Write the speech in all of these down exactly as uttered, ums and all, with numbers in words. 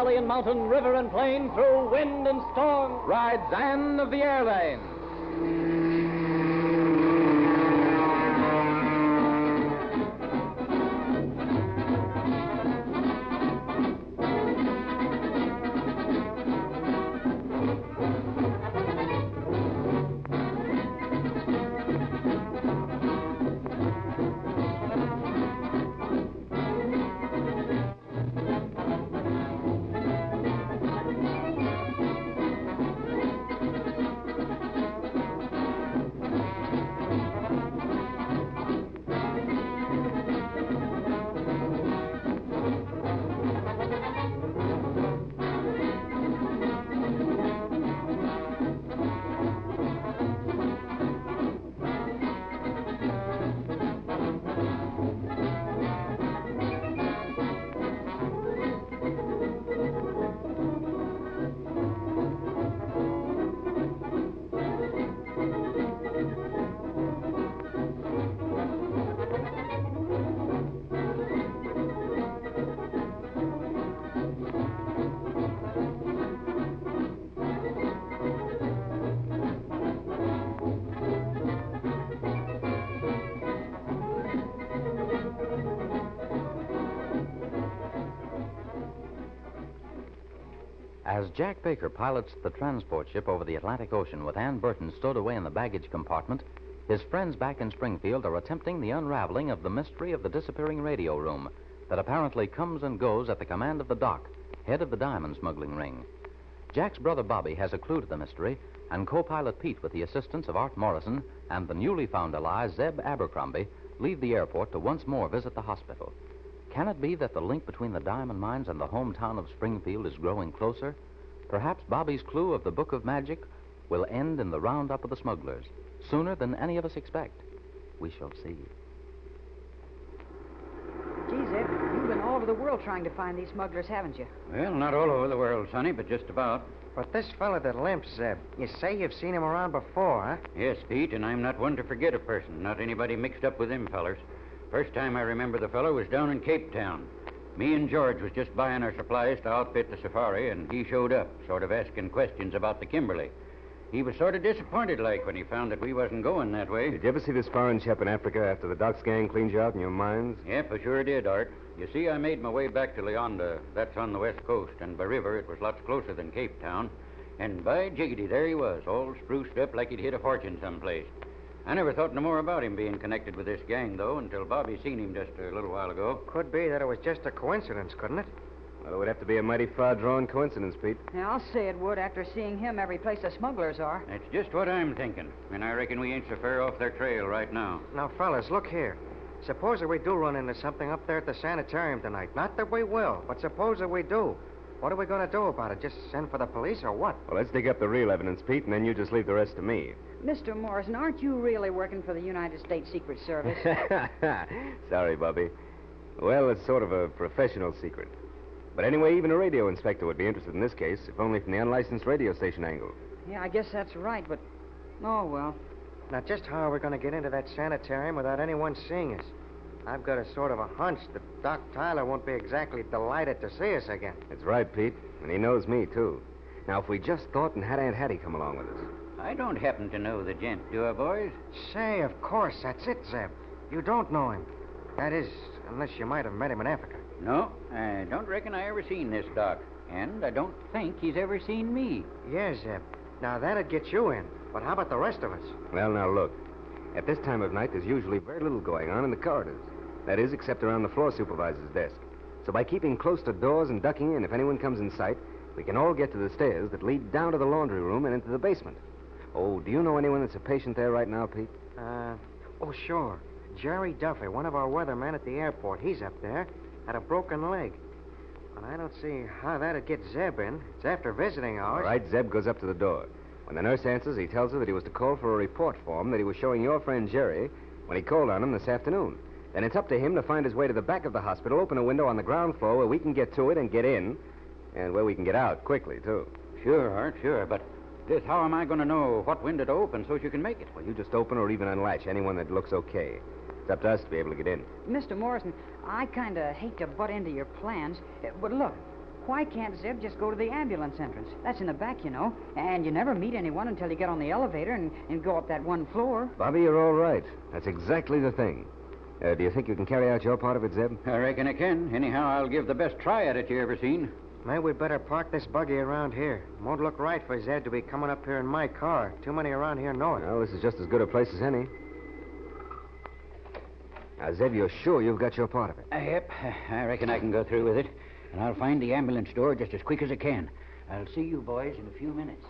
valley and mountain, river and plain, through wind and storm, rides Anne of the Airlane. As Jack Baker pilots the transport ship over the Atlantic Ocean with Ann Burton stowed away in the baggage compartment, his friends back in Springfield are attempting the unraveling of the mystery of the disappearing radio room that apparently comes and goes at the command of the Doc, head of the diamond smuggling ring. Jack's brother Bobby has a clue to the mystery, and co-pilot Pete, with the assistance of Art Morrison and the newly found ally Zeb Abercrombie, leave the airport to once more visit the hospital. Can it be that the link between the diamond mines and the hometown of Springfield is growing closer? Perhaps Bobby's clue of the Book of Magic will end in the roundup of the smugglers, sooner than any of us expect. We shall see. Gee, Zeb, you've been all over the world trying to find these smugglers, haven't you? Well, not all over the world, Sonny, but just about. But this fella that limps, Zeb, you say you've seen him around before, huh? Yes, Pete, and I'm not one to forget a person, not anybody mixed up with them fellers. First time I remember the fellow was down in Cape Town. Me and George was just buying our supplies to outfit the safari, and he showed up, sort of asking questions about the Kimberly. He was sort of disappointed like when he found that we wasn't going that way. Did you ever see this foreign chap in Africa after the Doc's gang cleaned you out in your mines? Yep, I sure did, Art. You see, I made my way back to Leonda. That's on the west coast, and by river it was lots closer than Cape Town. And by jiggity, there he was, all spruced up like he'd hit a fortune someplace. I never thought no more about him being connected with this gang, though, until Bobby seen him just a little while ago. Could be that it was just a coincidence, couldn't it? Well, it would have to be a mighty far-drawn coincidence, Pete. Yeah, I'll say it would after seeing him every place the smugglers are. That's just what I'm thinking, and I reckon we ain't so far off their trail right now. Now, fellas, look here. Suppose that we do run into something up there at the sanitarium tonight. Not that we will, but suppose that we do. What are we going to do about it? Just send for the police or what? Well, let's dig up the real evidence, Pete, and then you just leave the rest to me. Mister Morrison, aren't you really working for the United States Secret Service? Sorry, Bobby. Well, it's sort of a professional secret. But anyway, even a radio inspector would be interested in this case, if only from the unlicensed radio station angle. Yeah, I guess that's right, but... Oh, well. Now, just how are we going to get into that sanitarium without anyone seeing us? I've got a sort of a hunch that Doc Tyler won't be exactly delighted to see us again. That's right, Pete. And he knows me, too. Now, if we just thought and had Aunt Hattie come along with us. I don't happen to know the gent, do I, boys? Say, of course, that's it, Zeb. You don't know him. That is, unless you might have met him in Africa. No, I don't reckon I ever seen this Doc. And I don't think he's ever seen me. Yes, Zeb. Now, that'd get you in. But how about the rest of us? Well, now, look. At this time of night, there's usually very little going on in the corridors. That is, except around the floor supervisor's desk. So by keeping close to doors and ducking in if anyone comes in sight, we can all get to the stairs that lead down to the laundry room and into the basement. Oh, do you know anyone that's a patient there right now, Pete? Uh, oh, sure. Jerry Duffy, one of our weathermen at the airport. He's up there. Had a broken leg. But I don't see how that'd get Zeb in. It's after visiting hours. All right, Zeb goes up to the door. When the nurse answers, he tells her that he was to call for a report form that he was showing your friend Jerry when he called on him this afternoon. Then it's up to him to find his way to the back of the hospital, open a window on the ground floor where we can get to it and get in, and where we can get out quickly, too. Sure, Art, sure, but this, how am I going to know what window to open so you can make it? Well, you just open or even unlatch anyone that looks okay. It's up to us to be able to get in. Mister Morrison, I kind of hate to butt into your plans, uh, but look, Why can't Zeb just go to the ambulance entrance? That's in the back, you know. And you never meet anyone until you get on the elevator and, and go up that one floor. Bobby, you're all right. That's exactly the thing. Uh, do you think you can carry out your part of it, Zeb? I reckon I can. Anyhow, I'll give the best try at it you ever seen. Maybe we better park this buggy around here. Won't look right for Zeb to be coming up here in my car. Too many around here know it. Well, this is just as good a place as any. Now, Zeb, you're sure you've got your part of it? Uh, yep, I reckon I can go through with it. And I'll find the ambulance door just as quick as I can. I'll see you boys in a few minutes.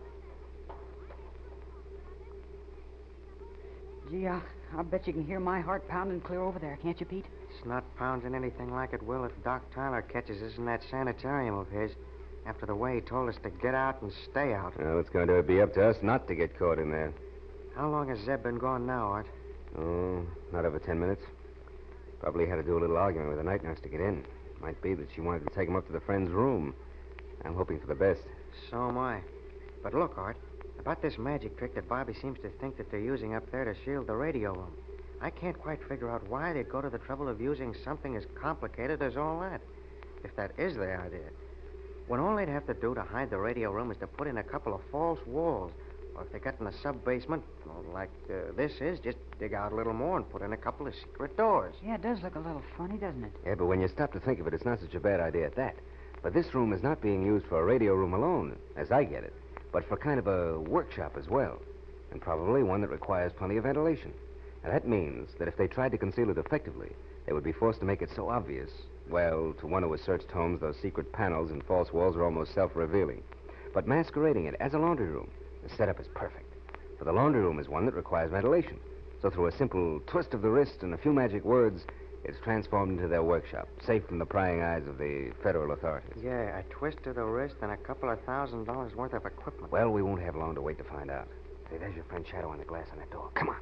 Gee, I, I bet you can hear my heart pounding clear over there, can't you, Pete? It's not pounding anything like it will if Doc Tyler catches us in that sanitarium of his. After the way he told us to get out and stay out. Well, it's going to be up to us not to get caught in there. How long has Zeb been gone now, Art? Oh, not over ten minutes. Probably had to do a little arguing with the night nurse to get in. Might be that she wanted to take him up to the friend's room. I'm hoping for the best. So am I. But look, Art, about this magic trick that Bobby seems to think that they're using up there to shield the radio room. I can't quite figure out why they'd go to the trouble of using something as complicated as all that. If that is the idea. When all they'd have to do to hide the radio room is to put in a couple of false walls. Or if they got in a sub-basement, well, like uh, this is, just dig out a little more and put in a couple of secret doors. Yeah, it does look a little funny, doesn't it? Yeah, but when you stop to think of it, it's not such a bad idea at that. But this room is not being used for a radio room alone, as I get it, but for kind of a workshop as well. And probably one that requires plenty of ventilation. And that means that if they tried to conceal it effectively, they would be forced to make it so obvious. Well, to one who has searched homes, those secret panels and false walls are almost self-revealing. But masquerading it as a laundry room, the setup is perfect. For the laundry room is one that requires ventilation. So through a simple twist of the wrist and a few magic words, it's transformed into their workshop, safe from the prying eyes of the federal authorities. Yeah, a twist of the wrist and a couple of thousand dollars worth of equipment. Well, we won't have long to wait to find out. Say, there's your friend Shadow on the glass on that door. Come on.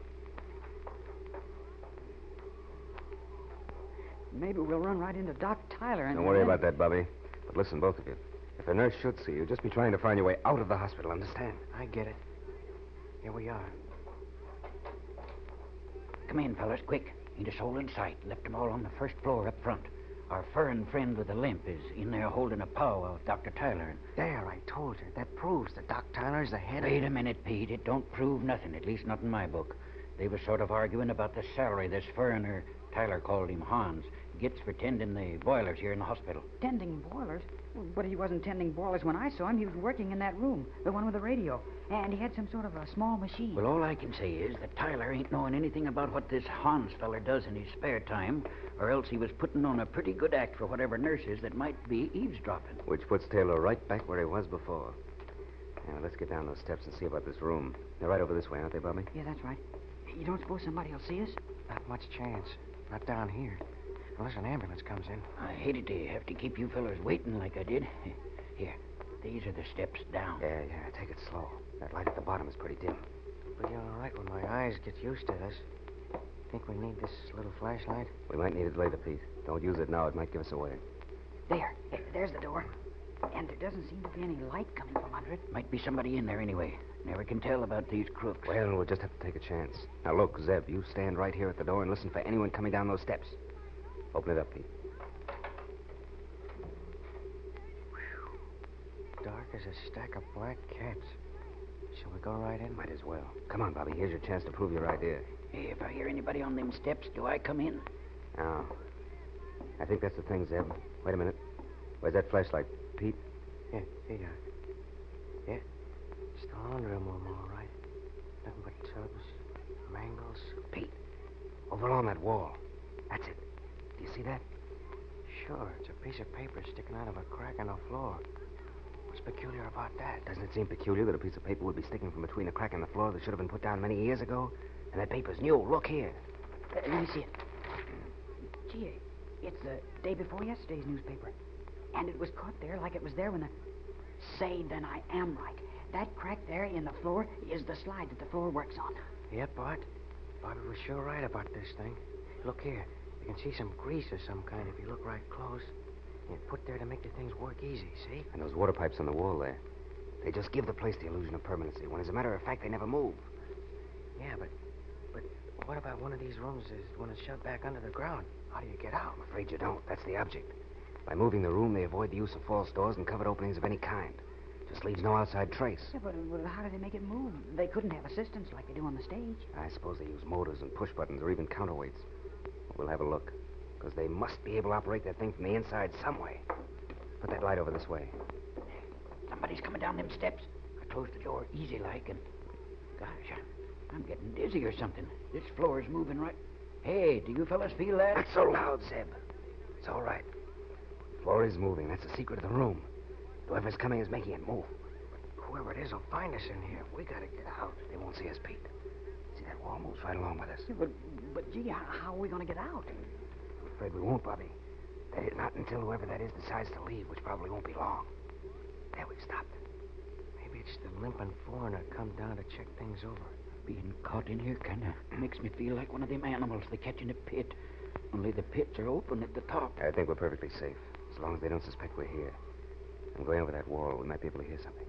Maybe we'll run right into Doc Tyler and... Don't worry about that, Bobby. But listen, both of you. If a nurse should see you, just be trying to find your way out of the hospital, understand? I get it. Here we are. Come in, fellas, quick. Ain't a soul in sight. Left them all on the first floor up front. Our furrin friend with the limp is in there holding a powwow with Doctor Tyler. There, I told you. That proves that Doc Tyler's the head of... Wait a minute, Pete. It don't prove nothing, at least not in my book. They was sort of arguing about the salary this furriner, Tyler called him Hans, gets for tending the boilers here in the hospital. Tending boilers? But he wasn't tending boilers when I saw him. He was working in that room, the one with the radio. And he had some sort of a small machine. Well, all I can say is that Tyler ain't knowing anything about what this Hans feller does in his spare time, or else he was putting on a pretty good act for whatever nurses that might be eavesdropping. Which puts Taylor right back where he was before. Now, let's get down those steps and see about this room. They're right over this way, aren't they, Bobby? Yeah, that's right. You don't suppose somebody will see us? Not much chance. Not down here. Unless an ambulance comes in. I hated to have to keep you fellers waiting like I did. Here, these are the steps down. Yeah, yeah, take it slow. That light at the bottom is pretty dim. But you're all right when my eyes get used to this. Think we need this little flashlight? We might need it later, Pete. Don't use it now. It might give us away. There. There's the door. And there doesn't seem to be any light coming from under it. Might be somebody in there anyway. Never can tell about these crooks. Well, we'll just have to take a chance. Now, look, Zeb, you stand right here at the door and listen for anyone coming down those steps. Open it up, Pete. Whew. Dark as a stack of black cats. Shall we go right in? Might as well. Come on, Bobby. Here's your chance to prove your idea. Hey, if I hear anybody on them steps, do I come in? Now, I think that's the thing, Zeb. Wait a minute. Where's that flashlight, Pete? Yeah, here you are. Yeah, it's the laundry room, all right. Nothing but tubs, mangles. Pete, over along that wall. That's it. Do you see that? Sure, it's a piece of paper sticking out of a crack in the floor. What's peculiar about that? Doesn't it seem peculiar that a piece of paper would be sticking from between a crack in the floor that should have been put down many years ago? And that paper's new. Look here. Uh, let me see it. Gee, it's the day before yesterday's newspaper. And it was caught there like it was there when the... Say, then I am right. That crack there in the floor is the slide that the floor works on. Yep, Bart. Bobby was sure right about this thing. Look here. You can see some grease of some kind if you look right close. It's put there to make the things work easy, see? And those water pipes on the wall there. They just give the place the illusion of permanency, when as a matter of fact, they never move. Yeah, but... But what about one of these rooms is when it's shoved back under the ground? How do you get out? I'm afraid you don't. That's the object. By moving the room, they avoid the use of false doors and covered openings of any kind. Just leaves no outside trace. Yeah, but, but how do they make it move? They couldn't have assistance like they do on the stage. I suppose they use motors and push buttons or even counterweights. We'll have a look, because they must be able to operate that thing from the inside some way. Put that light over this way. Somebody's coming down them steps. I closed the door easy like, and gosh, I'm getting dizzy or something. This floor is moving right. Hey, do you fellas feel that? Not so loud, Zeb. It's all right. The floor is moving. That's the secret of the room. Whoever's coming is making it move. Whoever it is will find us in here. We gotta get out. They won't see us, Pete. See, that wall moves right along with us. Yeah, but, but gee, how, how are we going to get out? I'm afraid we won't, Bobby. That is, not until whoever that is decides to leave, which probably won't be long. There, we've stopped. Maybe it's the limping foreigner come down to check things over. Being caught in here kind of makes me feel like one of them animals they catch in a pit. Only the pits are open at the top. I think we're perfectly safe, as long as they don't suspect we're here. I'm going over that wall. We might be able to hear something.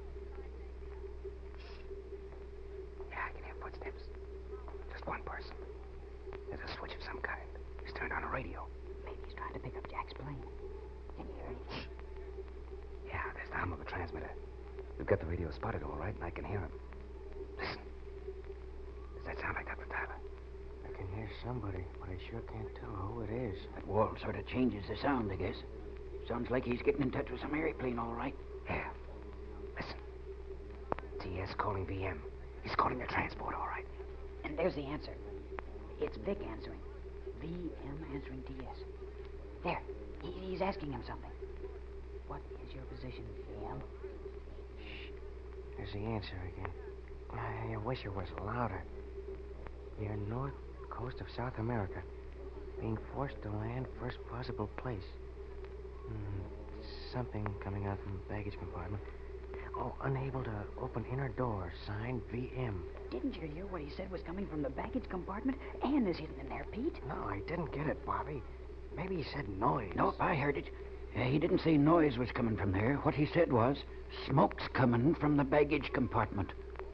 Yeah, I can hear footsteps. Just one person. There's a switch of some kind. He's turned on a radio. Maybe he's trying to pick up Jack's plane. Can you hear it? Yeah, there's the hum of a transmitter. We've got the radio spotted all right, and I can hear him. Listen. Does that sound like Doctor Tyler? I can hear somebody, but I sure can't tell who it is. That wall sort of changes the sound, I guess. Sounds like he's getting in touch with some airplane, all right. Yeah. Listen. T S calling V M. He's calling the transport, all right. And there's the answer. It's Vic answering. V M answering T S. There. He, he's asking him something. What is your position, V M? Shh. There's the answer again. I, I wish it was louder. Near north coast of South America. Being forced to land first possible place. Hmm, something coming out from the baggage compartment. Oh, unable to open inner door. Signed V M. Didn't you hear what he said was coming from the baggage compartment? Ann is hidden in there, Pete. No, I didn't get it, Bobby. Maybe he said noise. Nope, I heard it. Uh, he didn't say noise was coming from there. What he said was, smoke's coming from the baggage compartment.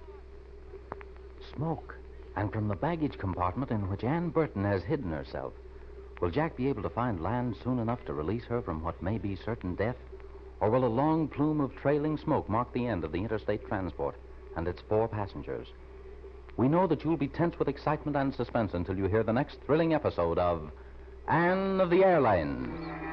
Smoke. And from the baggage compartment in which Ann Burton has hidden herself. Will Jack be able to find land soon enough to release her from what may be certain death? Or will a long plume of trailing smoke mark the end of the interstate transport and its four passengers? We know that you'll be tense with excitement and suspense until you hear the next thrilling episode of Anne of the Airlines.